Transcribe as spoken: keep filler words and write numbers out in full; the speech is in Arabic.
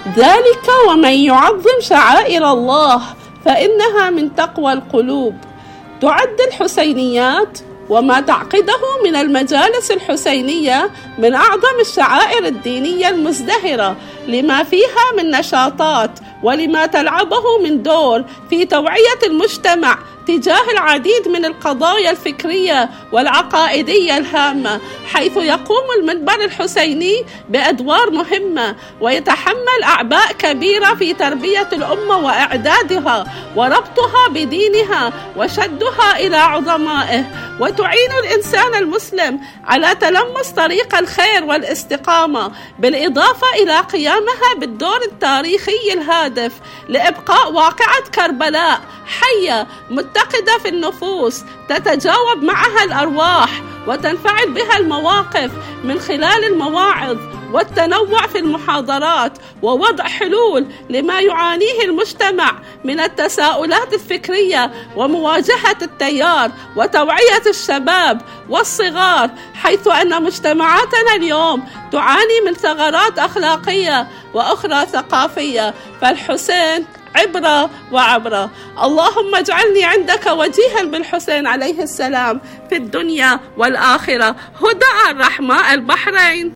ذلك ومن يعظم شعائر الله فإنها من تقوى القلوب. تعد الحسينيات وما تعقده من المجالس الحسينية من أعظم الشعائر الدينية المزدهرة، لما فيها من نشاطات ولما تلعبه من دور في توعية المجتمع تجاه العديد من القضايا الفكرية والعقائدية الهامة، حيث يقوم المنبر الحسيني بأدوار مهمة ويتحمل أعباء كبيرة في تربية الأمة وإعدادها وربطها بدينها وشدها إلى عظمائه، وتعين الإنسان المسلم على تلمس طريق الخير والاستقامة، بالإضافة إلى قيامها بالدور التاريخي الهادف لإبقاء واقعة كربلاء حية متقدة في النفوس تتجاوب معها الأرواح وتنفعل بها المواقف من خلال المواعظ والتنوع في المحاضرات ووضع حلول لما يعانيه المجتمع من التساؤلات الفكرية ومواجهة التيار وتوعية الشباب والصغار، حيث أن مجتمعاتنا اليوم تعاني من ثغرات أخلاقية وأخرى ثقافية. فالحسين عبرة وعبرة. اللهم اجعلني عندك وجيها بالحسين عليه السلام في الدنيا والآخرة. هدى الرحمة، البحرين.